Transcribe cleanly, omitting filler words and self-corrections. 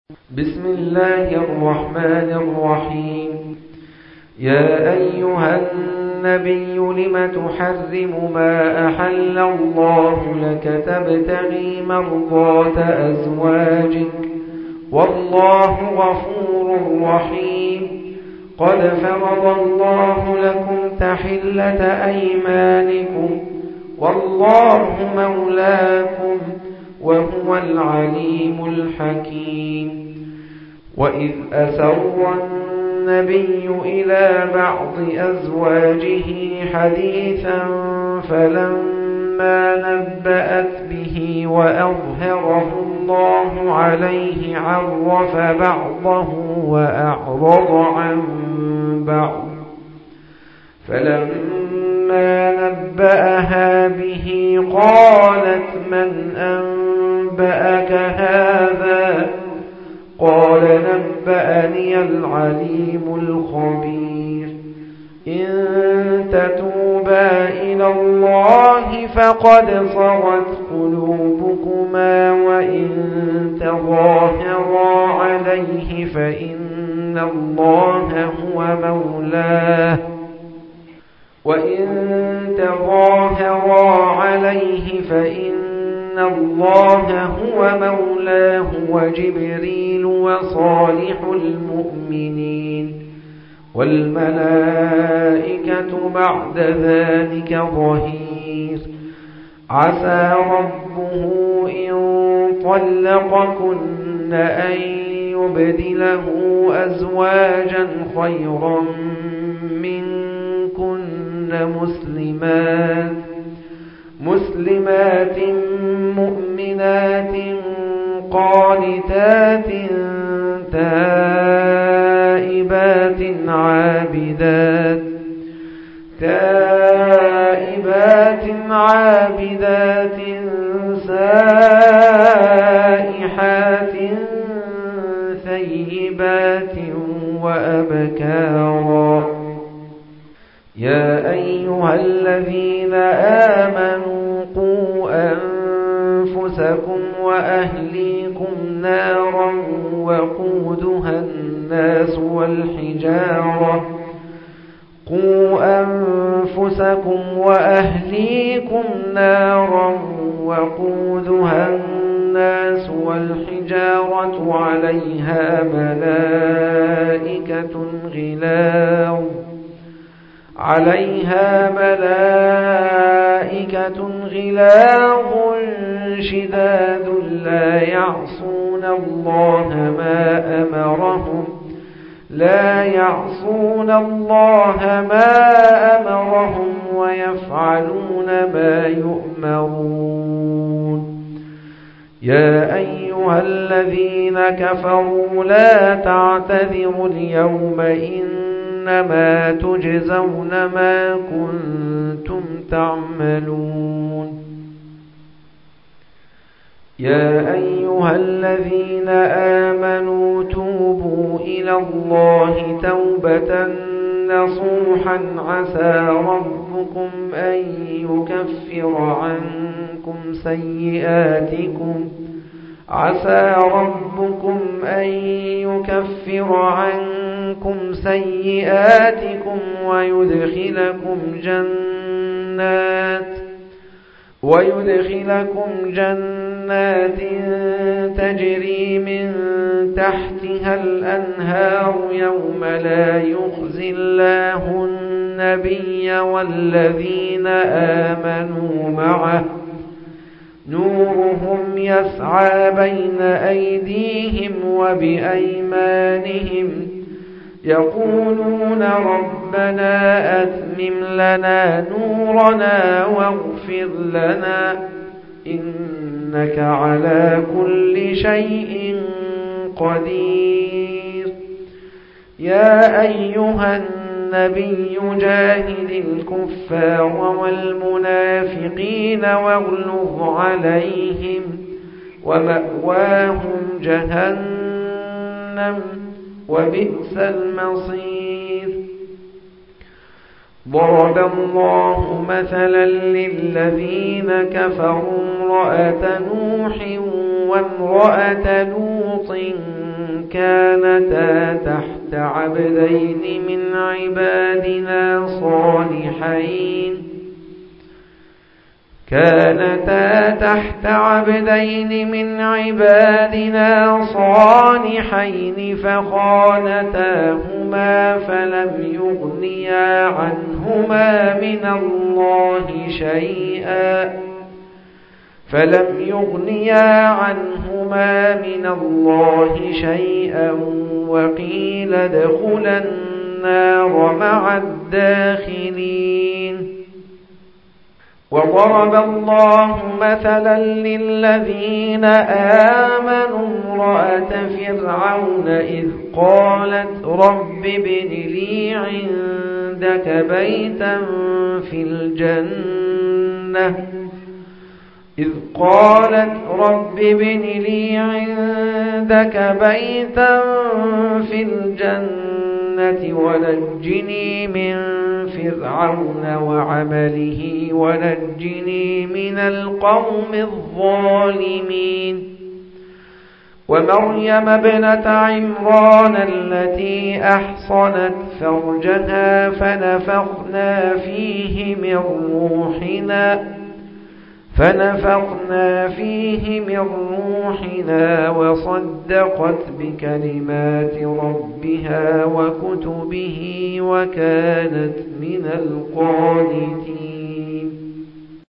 بسم الله الرحمن الرحيم. يا أيها النبي لم تحرم ما أحل الله لك تبتغي مرضات أزواجك والله غفور رحيم. قد فرض الله لكم تحلة أيمانكم والله مولاكم وهو العليم الحكيم. وإذ أسر النبي إلى بعض أزواجه حديثا فلما نبأت به وأظهره الله عليه عرف بعضه وأعرض عن بعض. فلما نبأها به قالت من أنبأك هذا؟ قال نبأني العليم الخبير. إن تتوبا إلى الله فقد صغت قلوبكما وإن تظاهرا عليه فإن الله هو مولاه وجبريل وصالح المؤمنين والملائكة بعد ذلك ظهير. عسى ربه إن طلقكن أن يبدله أزواجا خيرا منكن مسلمات مؤمنات قانتات تائبات عابدات سائحات ثيبات وأبكارا. يا أيها الذين آمنوا قوا أنفسكم وأهليكم نارا وقودها الناس والحجارة عليها ملائكة غلاظ شداد لا يعصون الله ما أمرهم ويفعلون ما يؤمرون. يا أيها الذين كفروا لا تعتذروا اليوم إنما تجزون ما كنتم تعملون. يا أيها الذين آمنوا توبوا إلى الله توبة نصوحا عسى ربكم أن يكفر عنكم سيئاتكم ويدخلكم جنات تجري من تحتها الأنهار يوم لا يخزي الله النبي والذين آمنوا معه نورهم يسعى بين أيديهم وبأيمانهم يقولون ربنا أتمم لنا نورنا واغفر لنا إنك على كل شيء قدير. يا أيها النبي جاهد الكفار والمنافقين واغلظ عليهم ومأواهم جهنم وبئس المصير. ضرب الله مثلا للذين كفروا امرأة نوح وامرأة لوط كانتا تحت عبدين من عبادنا صالحين فخانتاهما فلم يغنيا عنهما من الله شيئا وقيل ادخلا النار مع الداخلين. وضرب الله مثلا للذين آمنوا امرأة فرعون إذ قالت رب ابن لي عندك بيتا في الجنة ونجني من فرعون وعمله ونجني من القوم الظالمين. ومريم ابنة عمران التي أحصنت فرجها فنفخنا فيه من روحنا وصدقت بكلمات ربها وكتبه وكانت من القانتين.